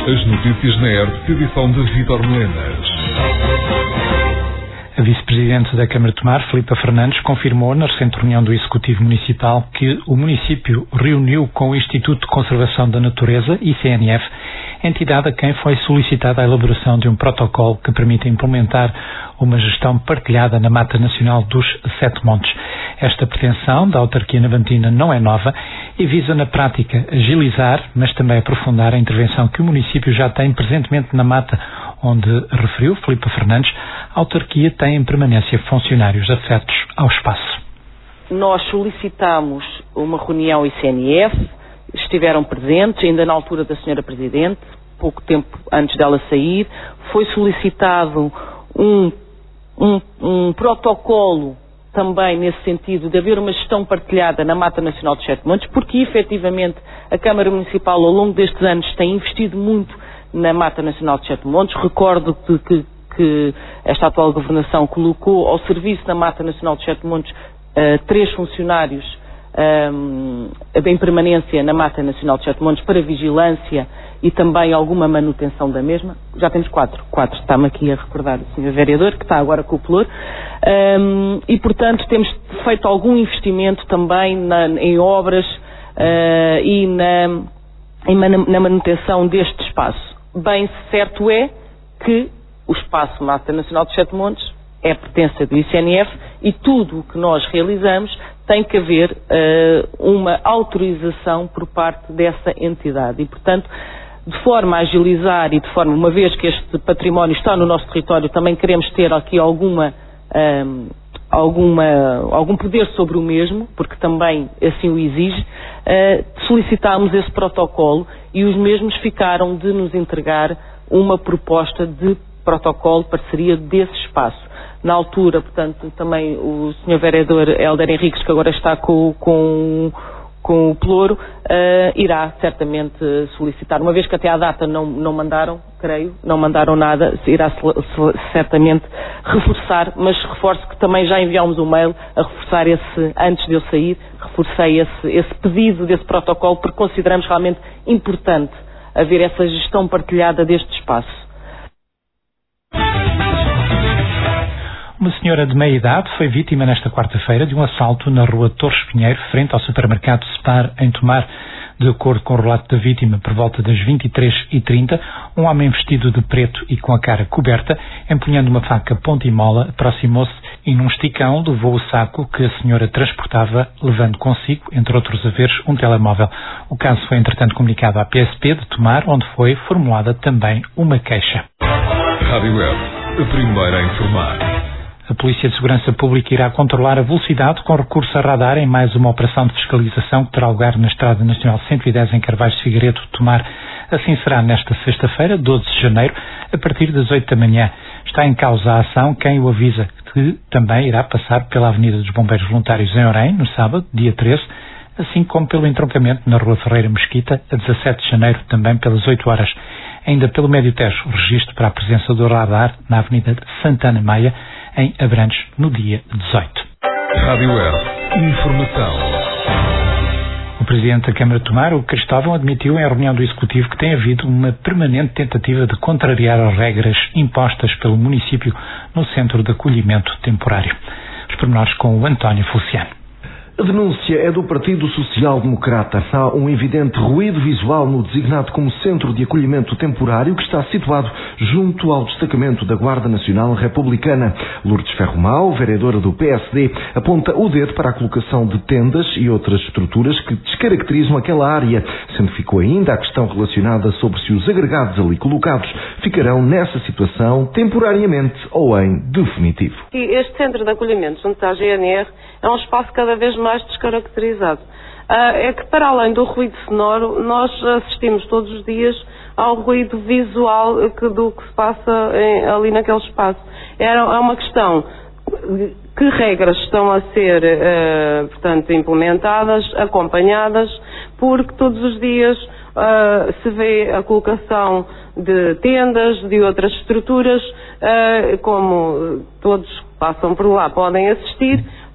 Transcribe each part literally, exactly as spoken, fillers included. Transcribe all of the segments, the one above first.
As notícias na R T P, edição de Vítor Melenas. A vice-presidente da Câmara de Tomar, Filipa Fernandes, confirmou na recente reunião do Executivo Municipal que o município reuniu com o Instituto de Conservação da Natureza, I C N F, entidade a quem foi solicitada a elaboração de um protocolo que permita implementar uma gestão partilhada na Mata Nacional dos Sete Montes. Esta pretensão da autarquia navantina não é nova e visa na prática agilizar, mas também aprofundar a intervenção que o município já tem presentemente na mata, onde, referiu Filipa Fernandes, a autarquia tem em permanência funcionários afetos ao espaço. Nós solicitamos uma reunião I C N F, estiveram presentes, ainda na altura da senhora Presidente, pouco tempo antes dela sair, foi solicitado um, um, um protocolo também nesse sentido de haver uma gestão partilhada na Mata Nacional dos Sete Montes, porque efetivamente a Câmara Municipal ao longo destes anos tem investido muito na Mata Nacional dos Sete Montes. Recordo que, que, que esta atual governação colocou ao serviço da Mata Nacional dos Sete Montes uh, três funcionários um, em permanência na Mata Nacional dos Sete Montes para vigilância e também alguma manutenção da mesma. Já temos quatro, quatro, está-me aqui a recordar o senhor Vereador, que está agora com o Pelour, um, e portanto temos feito algum investimento também na, em obras uh, e na, em, na manutenção deste espaço. Bem certo é que o espaço Mata Nacional dos Sete Montes é pertença do I C N F e tudo o que nós realizamos tem que haver uh, uma autorização por parte dessa entidade e, portanto, de forma a agilizar e de forma, uma vez que este património está no nosso território, também queremos ter aqui alguma, um, alguma, algum poder sobre o mesmo, porque também assim o exige, uh, solicitámos esse protocolo e os mesmos ficaram de nos entregar uma proposta de protocolo de parceria desse espaço. Na altura, portanto, também o senhor Vereador Hélder Henriques, que agora está com, com, com o Pelouro, uh, irá certamente solicitar, uma vez que até à data não, não mandaram, creio, não mandaram nada, irá certamente reforçar, mas reforço que também já enviámos um mail a reforçar esse, antes de eu sair, reforcei esse, esse pedido desse protocolo, porque consideramos realmente importante haver essa gestão partilhada deste espaço. Uma senhora de meia idade foi vítima nesta quarta-feira de um assalto na rua Torres Pinheiro, frente ao supermercado Spar, em Tomar. De acordo com o relato da vítima, por volta das vinte e três e trinta, um homem vestido de preto e com a cara coberta, empunhando uma faca ponta e mola, aproximou-se e num esticão levou o saco que a senhora transportava, levando consigo, entre outros haveres, um telemóvel. O caso foi entretanto comunicado à P S P de Tomar, onde foi formulada também uma queixa. Rádio Web, a primeira a informar. A Polícia de Segurança Pública irá controlar a velocidade com recurso a radar em mais uma operação de fiscalização que terá lugar na Estrada Nacional cento e dez em Carvalho de Figueiredo, Tomar. Assim será nesta sexta-feira, doze de janeiro, a partir das oito da manhã. Está em causa a ação quem o avisa que também irá passar pela Avenida dos Bombeiros Voluntários em Orém, no sábado, dia treze, assim como pelo entroncamento na Rua Ferreira Mesquita, a dezassete de janeiro, também pelas oito horas. Ainda pelo Médio Tejo, registro para a presença do radar na Avenida Santana Maia, em Abrantes, no dia dezoito. Rádio Web, informação. O Presidente da Câmara de Tomar, o Cristóvão, admitiu em reunião do Executivo que tem havido uma permanente tentativa de contrariar as regras impostas pelo município no Centro de Acolhimento Temporário. Os pormenores com o António Feliciano. A denúncia é do Partido Social Democrata. Há um evidente ruído visual no designado como Centro de Acolhimento Temporário, que está situado junto ao destacamento da Guarda Nacional Republicana. Lourdes Ferromão, vereadora do P S D, aponta o dedo para a colocação de tendas e outras estruturas que descaracterizam aquela área, sendo que ficou ainda a questão relacionada sobre se os agregados ali colocados ficarão nessa situação temporariamente ou em definitivo. Este Centro de Acolhimento junto à G N R é um espaço cada vez mais mais descaracterizado. Ah, é que para além do ruído sonoro, nós assistimos todos os dias ao ruído visual que, do que se passa em, ali naquele espaço. É, é uma questão, que regras estão a ser, uh, portanto, implementadas, acompanhadas, porque todos os dias uh, se vê a colocação de tendas, de outras estruturas, uh, como todos que passam por lá podem assistir.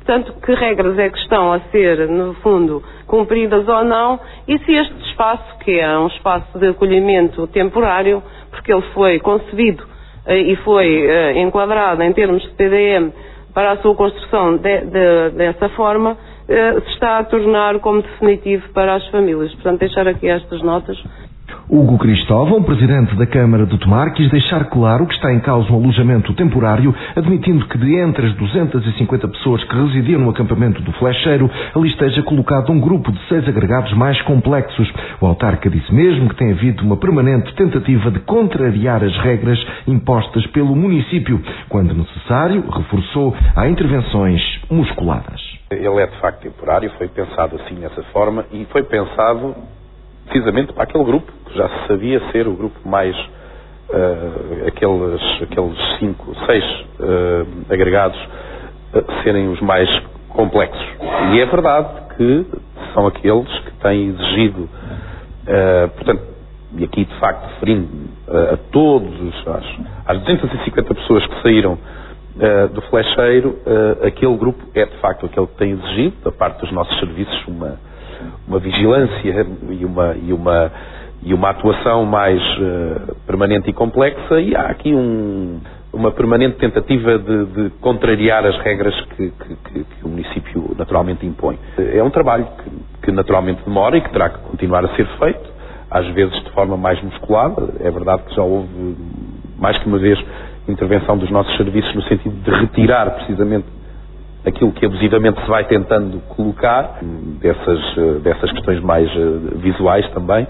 portanto, que regras é que estão a ser, no fundo, cumpridas ou não, e se este espaço, que é um espaço de acolhimento temporário, porque ele foi concebido uh, e foi uh, enquadrado em termos de P D M para a sua construção de, de, dessa forma, uh, se está a tornar como definitivo para as famílias. Portanto, deixar aqui estas notas. Hugo Cristóvão, presidente da Câmara de Tomar, quis deixar claro que está em causa um alojamento temporário, admitindo que de entre as duzentas e cinquenta pessoas que residiam no acampamento do Flecheiro, ali esteja colocado um grupo de seis agregados mais complexos. O autarca disse mesmo que tem havido uma permanente tentativa de contrariar as regras impostas pelo município. Quando necessário, reforçou, há intervenções musculadas. Ele é de facto temporário, foi pensado assim dessa forma e foi pensado precisamente para aquele grupo que já se sabia ser o grupo mais uh, aqueles, aqueles cinco, seis uh, agregados uh, serem os mais complexos. E é verdade que são aqueles que têm exigido, uh, portanto, e aqui de facto referindo uh, a todos os, às, às duzentas e cinquenta pessoas que saíram uh, do Flecheiro, uh, aquele grupo é de facto aquele que tem exigido da parte dos nossos serviços uma uma vigilância e uma, e uma, e uma atuação mais uh, permanente e complexa, e há aqui um, uma permanente tentativa de, de contrariar as regras que, que, que, que o município naturalmente impõe. É um trabalho que, que naturalmente demora e que terá que continuar a ser feito, às vezes de forma mais musculada. É verdade que já houve, mais que uma vez, intervenção dos nossos serviços no sentido de retirar precisamente aquilo que abusivamente se vai tentando colocar, dessas, dessas questões mais visuais também.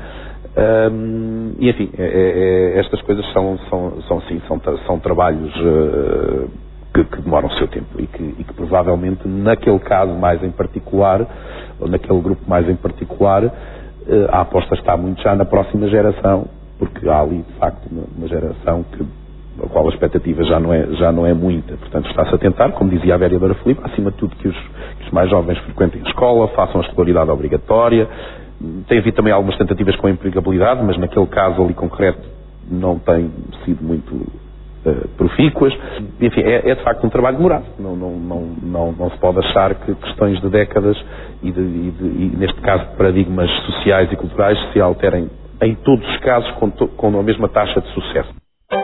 Um, e enfim, é, é, estas coisas são, são, são sim, são, são trabalhos uh, que, que demoram o seu tempo e que, e que provavelmente naquele caso mais em particular, ou naquele grupo mais em particular, uh, a aposta está muito já na próxima geração, porque há ali de facto uma, uma geração que a qual a expectativa já não é, já não é muita. Portanto, está-se a tentar, como dizia a vereadora Filipe, acima de tudo que os, que os mais jovens frequentem a escola, façam a escolaridade obrigatória. Tem havido também algumas tentativas com a empregabilidade, mas naquele caso ali concreto não tem sido muito uh, profícuas. Enfim, é, é de facto um trabalho demorado. Não, não, não, não, não se pode achar que questões de décadas e, de, e, de, e neste caso, paradigmas sociais e culturais se alterem em todos os casos com, to, com a mesma taxa de sucesso.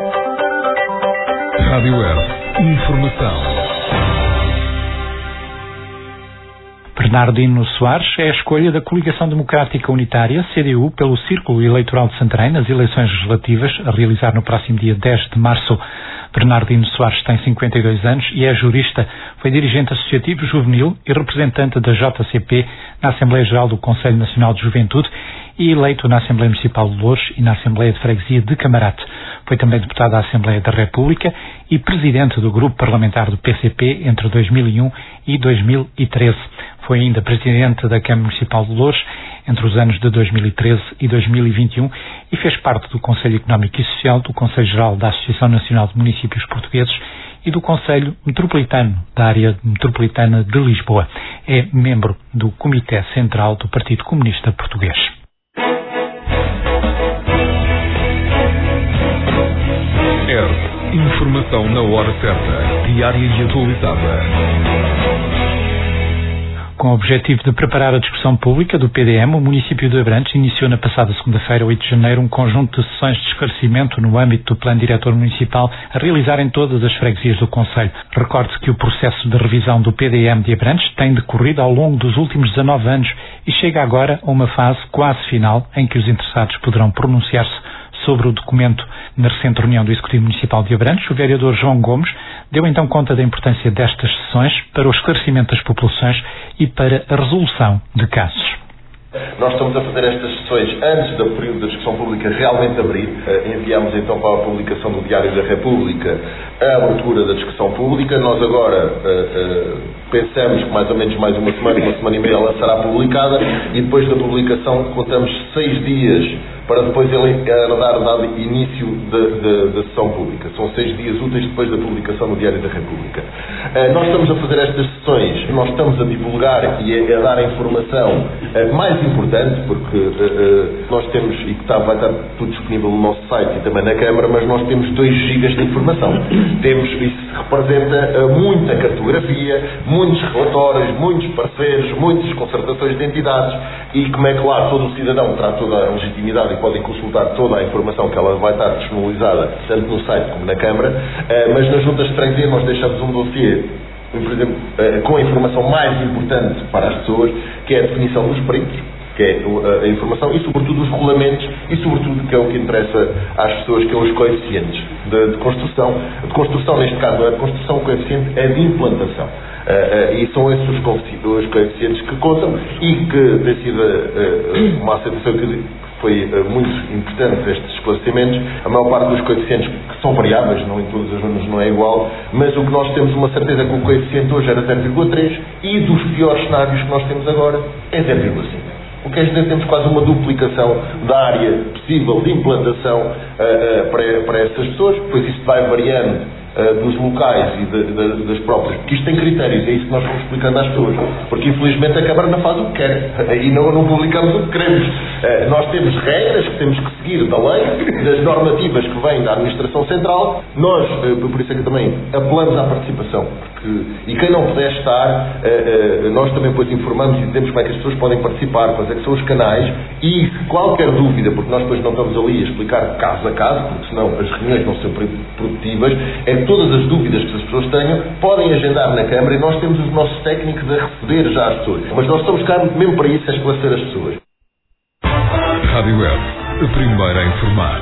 Rádio F. Informação. Bernardino Soares é a escolha da Coligação Democrática Unitária, C D U, pelo Círculo Eleitoral de Santarém nas eleições legislativas a realizar no próximo dia dez de março. Bernardino Soares tem cinquenta e dois anos e é jurista. Foi dirigente associativo juvenil e representante da J C P na Assembleia Geral do Conselho Nacional de Juventude e eleito na Assembleia Municipal de Loures e na Assembleia de Freguesia de Camarate. Foi também deputado à Assembleia da República e presidente do grupo parlamentar do P C P entre dois mil e um e dois mil e treze. Foi ainda presidente da Câmara Municipal de Loures entre os anos de dois mil e treze e dois mil e vinte e um e fez parte do Conselho Económico e Social, do Conselho Geral da Associação Nacional de Municípios Portugueses e do Conselho Metropolitano da Área Metropolitana de Lisboa. É membro do Comitê Central do Partido Comunista Português. R. Informação na hora certa, diária e atualizada. Com o objetivo de preparar a discussão pública do P D M, o município de Abrantes iniciou na passada segunda-feira, oito de janeiro, um conjunto de sessões de esclarecimento no âmbito do Plano Diretor Municipal a realizar em todas as freguesias do concelho. Recorde-se que o processo de revisão do P D M de Abrantes tem decorrido ao longo dos últimos dezanove anos e chega agora a uma fase quase final em que os interessados poderão pronunciar-se sobre o documento. Na recente reunião do Executivo Municipal de Abrantes, o vereador João Gomes deu então conta da importância destas sessões para o esclarecimento das populações e para a resolução de casos. Nós estamos a fazer estas sessões antes do período da discussão pública realmente abrir. Enviamos então para a publicação do Diário da República a abertura da discussão pública. Nós agora uh, uh, pensamos que mais ou menos mais uma semana, uma semana e meia ela será publicada e depois da publicação contamos seis dias para depois ele dar, dar início da sessão pública. São seis dias úteis depois da publicação no Diário da República. Uh, nós estamos a fazer estas sessões, nós estamos a divulgar e a, a dar a informação uh, mais importante importante porque uh, nós temos, e que está, vai estar tudo disponível no nosso site e também na Câmara, mas nós temos dois gigas de informação. Temos, isso representa uh, muita cartografia, muitos relatórios, muitos parceiros, muitas concertações de entidades e, como é claro, todo o cidadão terá toda a legitimidade e podem consultar toda a informação que ela vai estar disponibilizada, tanto no site como na Câmara, uh, mas nas juntas de freguesia nós deixamos um dossiê, por exemplo, com a informação mais importante para as pessoas, que é a definição dos peritos, que é a informação, e sobretudo os regulamentos, e sobretudo que é o que interessa às pessoas, que é os coeficientes de, de construção. De construção, neste caso, não é de construção, o coeficiente é de implantação. Uh, uh, e são esses os coeficientes que contam e que tem sido uh, uma aceitação que foi uh, muito importante estes esclarecimentos. A maior parte dos coeficientes que são variáveis, não em todas as zonas não é igual, mas o que nós temos uma certeza é que o coeficiente hoje era zero vírgula três e dos piores cenários que nós temos agora é zero vírgula cinco. O que quer dizer que temos quase uma duplicação da área possível de implantação uh, uh, para, para essas pessoas, pois isto vai variando dos locais e de, de, das próprias, porque isto tem critérios, é isso que nós vamos explicando às pessoas, porque infelizmente a Câmara não faz o que quer e não, não publicamos o que queremos. Uh, nós temos regras que temos que seguir da lei, das normativas que vêm da Administração Central. Nós, uh, por isso é que também apelamos à participação, porque, e quem não puder estar, uh, uh, nós também depois informamos e dizemos como é que as pessoas podem participar, quais é que são os canais, e qualquer dúvida, porque nós depois não estamos ali a explicar caso a caso, porque senão as reuniões não são produtivas, é que todas as dúvidas que as pessoas tenham podem agendar na Câmara e nós temos os nossos técnicos a receber já as pessoas. Mas nós estamos cá mesmo para isso, a esclarecer as pessoas. Rádio Web, a primeira a informar.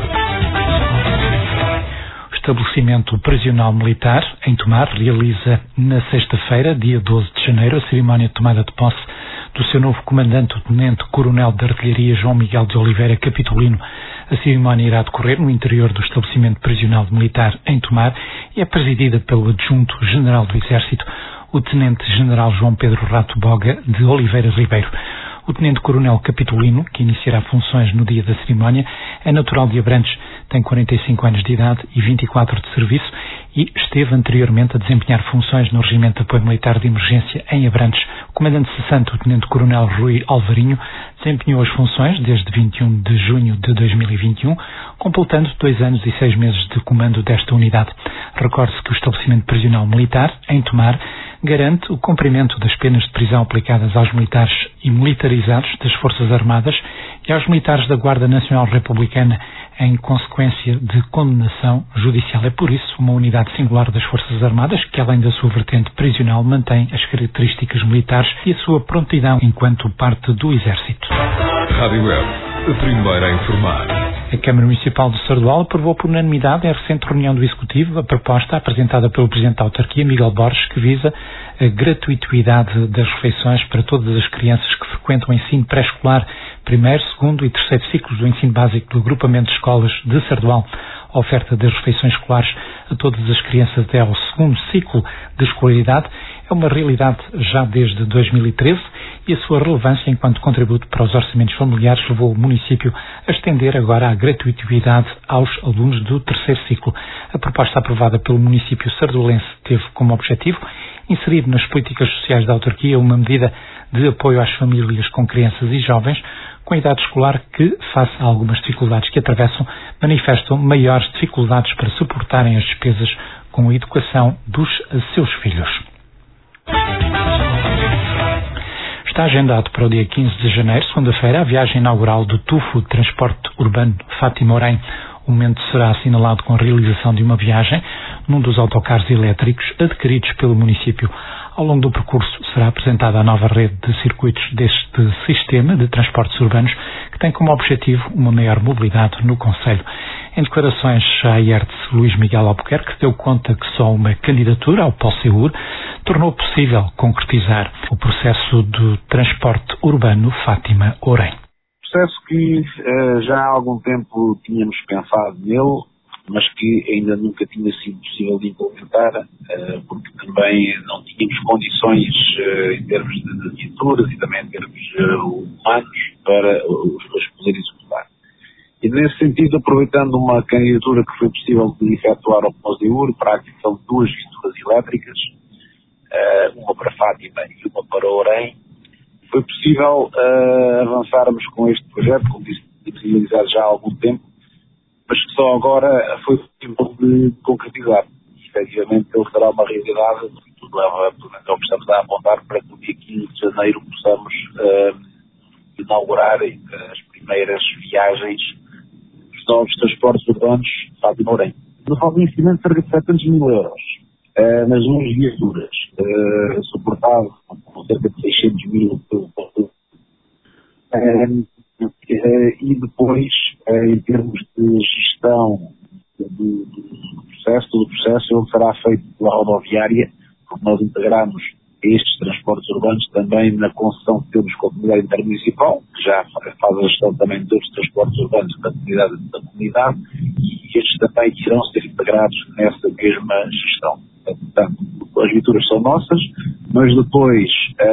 O estabelecimento prisional militar em Tomar realiza na sexta-feira, dia doze de janeiro, a cerimónia de tomada de posse do seu novo comandante, o Tenente-Coronel de Artilharia João Miguel de Oliveira Capitolino. A cerimónia irá decorrer no interior do estabelecimento prisional militar em Tomar e é presidida pelo Adjunto-General do Exército, o Tenente-General João Pedro Rato Boga de Oliveira Ribeiro. O Tenente-Coronel Capitolino, que iniciará funções no dia da cerimónia, é natural de Abrantes, tem quarenta e cinco anos de idade e vinte e quatro de serviço e esteve anteriormente a desempenhar funções no Regimento de Apoio Militar de Emergência em Abrantes. O comandante cessante, o Tenente-Coronel Rui Alvarinho, desempenhou as funções desde vinte e um de junho de dois mil e vinte e um, completando dois anos e seis meses de comando desta unidade. Recorde-se que o estabelecimento prisional militar, em Tomar, garante o cumprimento das penas de prisão aplicadas aos militares e militarizados das Forças Armadas e aos militares da Guarda Nacional Republicana em consequência de condenação judicial. É por isso uma unidade singular das Forças Armadas que, além da sua vertente prisional, mantém as características militares e a sua prontidão enquanto parte do Exército. Rádio Web, a primeira a informar. A Câmara Municipal de Sardual aprovou por unanimidade, em recente reunião do Executivo, a proposta apresentada pelo Presidente da Autarquia, Miguel Borges, que visa a gratuitidade das refeições para todas as crianças que frequentam o ensino pré-escolar, primeiro, segundo e terceiro ciclos do ensino básico do agrupamento de escolas de Sardual. A oferta das refeições escolares a todas as crianças até ao segundo ciclo de escolaridade é uma realidade já desde dois mil e treze e a sua relevância enquanto contributo para os orçamentos familiares levou o município a estender agora a gratuitidade aos alunos do terceiro ciclo. A proposta aprovada pelo município sardulense teve como objetivo inserir nas políticas sociais da autarquia uma medida de apoio às famílias com crianças e jovens com idade escolar que, face a algumas dificuldades que atravessam, manifestam maiores dificuldades para suportarem as despesas com a educação dos seus filhos. Está agendado para o dia quinze de janeiro, segunda-feira, a viagem inaugural do Tufo de Transporte Urbano Fátima Orém. O momento será assinalado com a realização de uma viagem num dos autocarros elétricos adquiridos pelo município. Ao longo do percurso será apresentada a nova rede de circuitos deste sistema de transportes urbanos que tem como objetivo uma maior mobilidade no concelho. Em declarações à I E R T S, Luís Miguel Albuquerque deu conta que só uma candidatura ao POSEUR tornou possível concretizar o processo do transporte urbano Fátima Orém. Processo que uh, já há algum tempo tínhamos pensado nele, mas que ainda nunca tinha sido possível de implementar, uh, porque também não tínhamos condições uh, em termos de viaturas e também em termos uh, humanos para os poder executar. E nesse sentido, aproveitando uma candidatura que foi possível de efetuar ao POSEUR para a aquisição de duas viaturas elétricas, uh, uma para Fátima e uma para Orém, foi possível uh, avançar continuarmos com este projeto, como disse, realizado já há algum tempo, mas que só agora foi possível de concretizar. E, efetivamente, ele será uma realidade, tudo leva ao que estamos a apontar para que no dia quinze de janeiro possamos uh, inaugurar as primeiras viagens dos novos transportes urbanos Fátima-Orem. No falta de investimento, cerca de setecentos mil euros uh, nas duas viaturas, uh, suportado com cerca de seiscentos mil pelo uh, uh, e depois, uh, em termos de gestão do, do processo, todo o processo ele será feito pela rodoviária, porque nós integramos estes transportes urbanos também na concessão que temos com a comunidade intermunicipal, que já faz a gestão também de outros transportes urbanos da comunidade, da comunidade, e estes também irão ser integrados nessa mesma gestão. Portanto, as viaturas são nossas, mas depois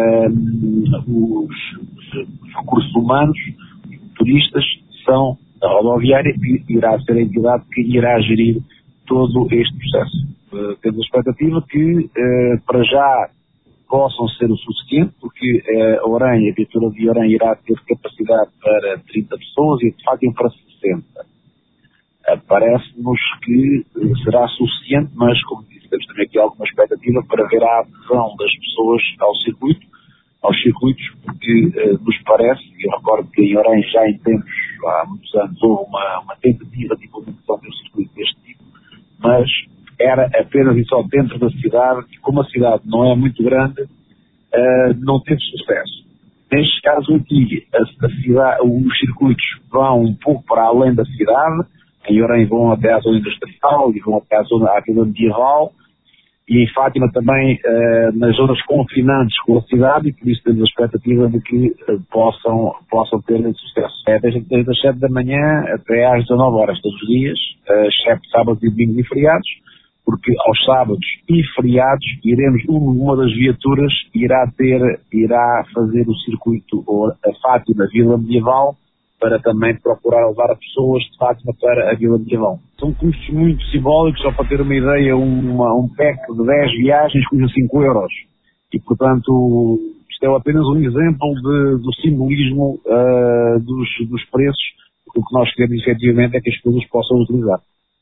um, os, os recursos humanos, os motoristas, são da rodoviária, que irá ser a entidade que irá gerir todo este processo. Uh, temos a expectativa que, uh, para já, possam ser o suficiente, porque uh, a Orem, a viatura de Orem irá ter capacidade para trinta pessoas e de Fátima para sessenta. Uh, Parece-nos que uh, será suficiente, mas, como disse, temos também aqui alguma expectativa para ver a adesão das pessoas ao circuito, aos circuitos, porque uh, nos parece, e eu recordo que em Orem já em tempos, há muitos anos, houve uma, uma tentativa de implementação de um circuito deste tipo, mas era apenas e só dentro da cidade, e como a cidade não é muito grande, uh, não teve sucesso. Neste caso aqui, a, a cidade, os circuitos vão um pouco para além da cidade, em Orem vão até à zona industrial e vão até à zona à vila medieval, e em Fátima também uh, nas zonas confinantes com a cidade, e por isso temos a expectativa de que uh, possam, possam ter sucesso. É desde, desde as sete da manhã até às dezanove horas todos os dias, uh, exceto sábados e domingos e feriados, porque aos sábados e feriados iremos, uma das viaturas irá ter, irá fazer o circuito ou a Fátima Vila Medieval, para também procurar levar as pessoas de Fátima para a Vila Medieval. São custos muito simbólicos, só para ter uma ideia, uma, um pack de dez viagens custa cinco euros. E, portanto, isto é apenas um exemplo de, do simbolismo uh, dos, dos preços. O que nós queremos, efetivamente, é que as pessoas possam utilizar.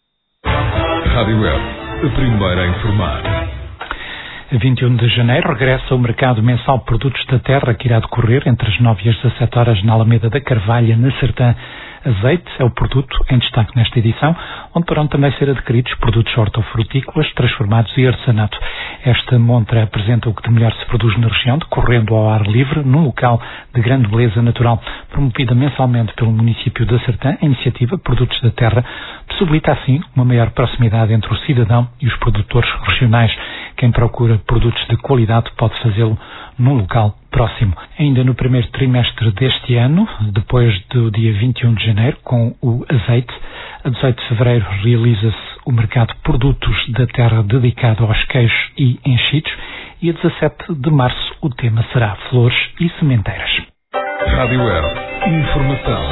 Rádio Web, a primeira a informar. A vinte e um de janeiro regressa o mercado mensal de produtos da terra, que irá decorrer entre as nove e as dezassete horas na Alameda da Carvalha, na Sertã. Azeite é o produto em destaque nesta edição, onde poderão também ser adquiridos produtos hortofrutícolas, transformados e artesanato. Esta montra apresenta o que de melhor se produz na região, decorrendo ao ar livre, num local de grande beleza natural. Promovida mensalmente pelo município da Sertã, a iniciativa Produtos da Terra possibilita assim uma maior proximidade entre o cidadão e os produtores regionais. Quem procura produtos de qualidade pode fazê-lo num local próximo. Ainda no primeiro trimestre deste ano, depois do dia vinte e um de janeiro, com o azeite, a dezoito de fevereiro realiza-se o mercado Produtos da Terra dedicado aos queijos e enchidos, e a dezassete de março o tema será Flores e Sementeiras. Rádio Web, informação.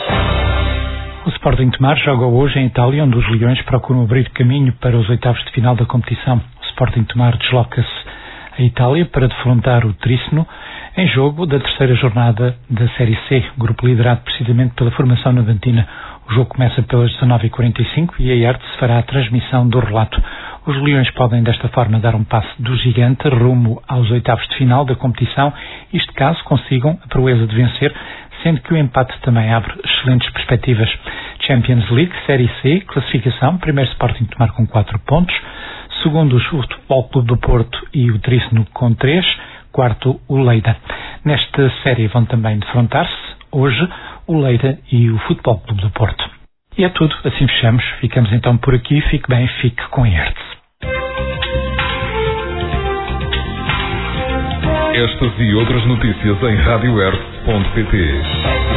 O Sporting Tomar joga hoje em Itália, onde os Leões procuram abrir caminho para os oitavos de final da competição. O Sporting Tomar desloca-se a Itália para defrontar o Trícino em jogo da terceira jornada da Série C, grupo liderado precisamente pela formação navantina. O jogo começa pelas dezanove e quarenta e cinco e a I R T fará a transmissão do relato. Os Leões podem desta forma dar um passo do gigante rumo aos oitavos de final da competição, isto caso consigam a proeza de vencer, sendo que o empate também abre excelentes perspectivas. Champions League, Série C, classificação, primeiro Sporting Tomar com quatro pontos, segundo o Futebol Clube do Porto e o Trícino com três, quarto o Lleida. Nesta série vão também defrontar-se hoje o Lleida e o Futebol Clube do Porto. E é tudo, assim fechamos. Ficamos então por aqui. Fique bem, fique com a I R T. Estas e outras notícias em rádio r ponto pt.